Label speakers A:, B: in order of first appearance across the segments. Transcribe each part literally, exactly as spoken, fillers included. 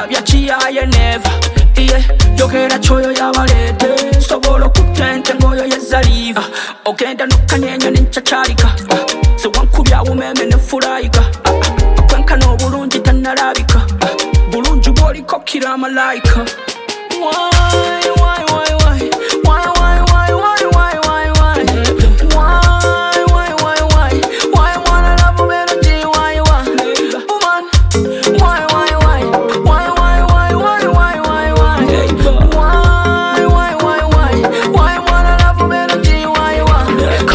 A: kukola byakiyaye never. Yeah, yogera choyo yabalete sobolo kutente ngoyo yezaliva ogenda nokanyenyo ninchacharika so wankubya umeme nefurayika akwenka no bulungi tanarabika bulungi boli kokira malaika. Why why why why why why why why why why why why why why why why wanna love a melody why why woman why why why why why why why why why why why why why why wanna love a melody why why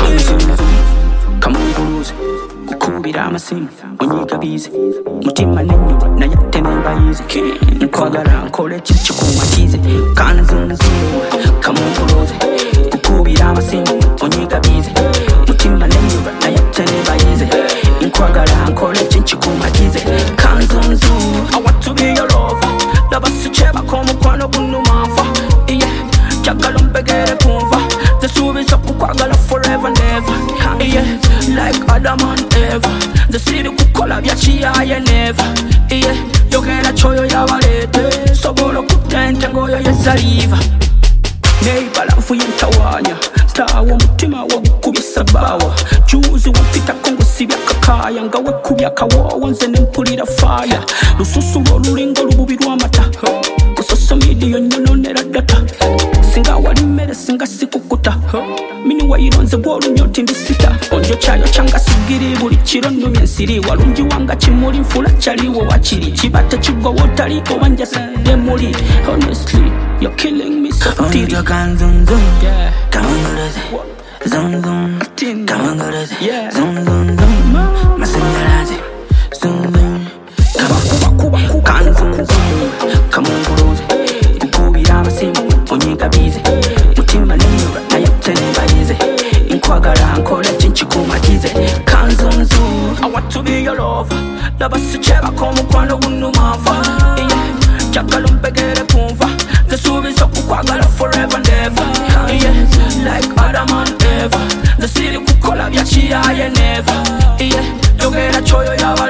A: come on cruise kukubira amasimu onyiga bize mutima nenyo na yatene bayize nkwagala nkole kikumatize kanzunzu come on cruise kukubira amasimu onyiga bize mutima nenyo na yatene bayize nkwagala nkole kikumatize kanzunzu. I want to be your lover labasicheba komu kwano gunumafa yeah chakalo mbegere kumva zesubiza kukwagala forever never yeah like Adam and Eva the city kukola byakiyaye never yeah yogera choyo yabalete sobolo kutente ngoyo yezaliva neibalafu yentawanya tawo mutima wo gukubisa bawa juzi wapita kongo sibya kakaya ngawe kubya kawo nze nempulira fire lususu lulingo lububirwa mata kusoso media nyononera data singa wali mere singa sikukuta mini wayironze bwolu nyoti ndisita onjo chayo changa sigiri buli kiro numye nsiri walungi wanga kimuli mfula chaliwo wakiri kibata kigwa wotali owanja demuli honestly you're killing me softly.
B: Onjo kanzunzu kamangoleze zum zum kamangoleze zum zum zum masanyalaze zum zum
A: kuba kuba kanzunzu kamangoleze kukubira amasimu onyiga bize mutima nenyo na yatene bayize nkwagala nkole kinchikumatize kanzunzu. I want to be your lover labasicheba komu kwano gunumafa yeah chakalo mbegere kumva zesubiza kukwagala forever never yeah like Adam and Eva the city kukola byakiyaye never yeah yogera choyo yaba